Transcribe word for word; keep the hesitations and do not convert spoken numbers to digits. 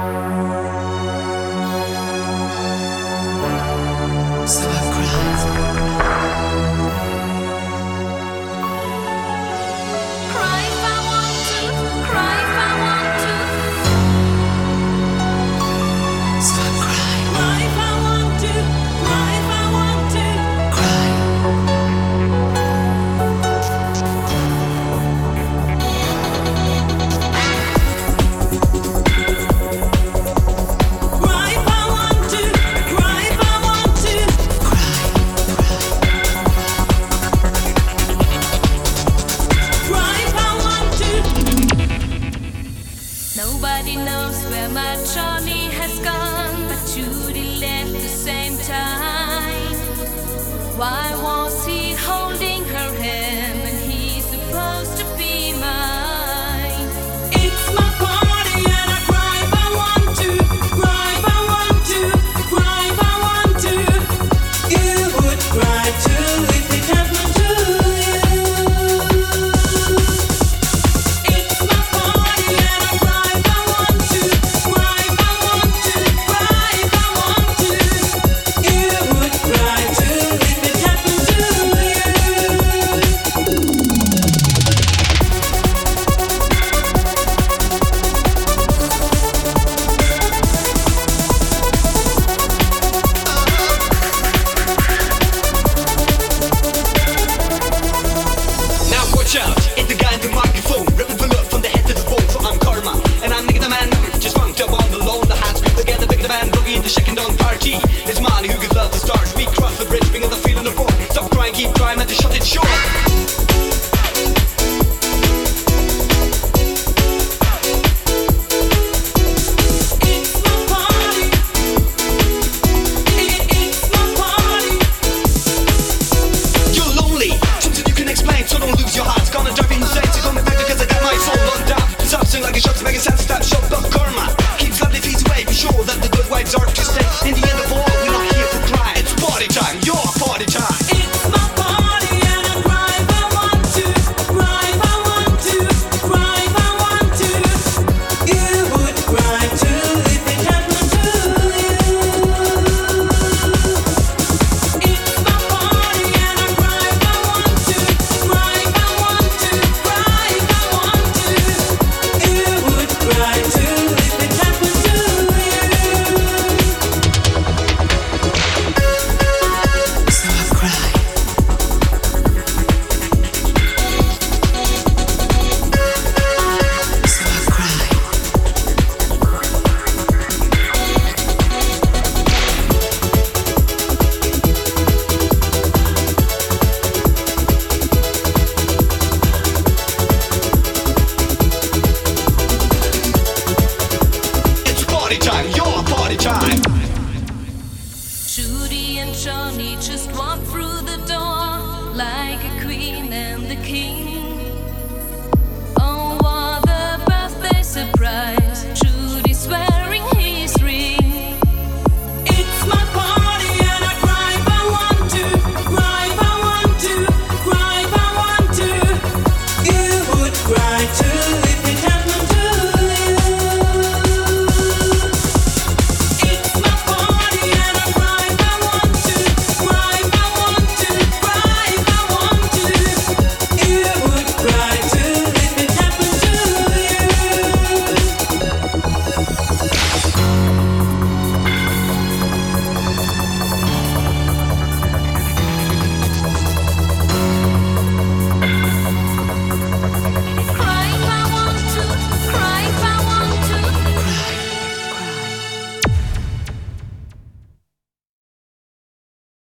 So I cried. Cry if I want to, cry if I want to. So I cried. Cry if I want to, cry if I want to. Cry. Cry if I want to, cry if I want to. Cry. Cry if I want to. Nobody knows where my Johnny has gone, but Judy left the same time. Why was he holding her hand when he's supposed to be mine? It's my party and I cry if I want to, cry if I want to, cry if I want to. You would cry too if it happened to you. It's my party and I cry if I want to, cry if I want to, cry if I want to. You would cry too if it happened to you. Now watch out, it's the guy in the microphone, ripping full up from the head to the bone. So I'm Karma, and I'm nigga the man, just funked up on the loan. The hands together, bigger the man, boogie in the shaking down party. It's money who gives love the stars. We cross the bridge, bringing the feeling of roar. Stop crying, keep crying, and just shut it short. It's my party. It, it's my party. You're lonely, something you can explain, so don't lose your heart. It's gonna drive you insane, so come back because I got my soul on down. Something like a shot to make a sense, stop, shut up, Karma. Keep lovely feet away, be sure that the good vibes are to stay. In the end of all, we're not here for crying. It's party time, your party time. It's my party and I cry if I want to, cry if I want to, cry if I want to. You would cry too if it happened to you. It's my party and I cry if I want to, cry if I want to, cry if I want to. You would cry too if it happened to you. So I cry. So I cry. It's party time, your party time. Judy and Johnny just walked through the door like a queen and the king. Oh, what a birthday surprise!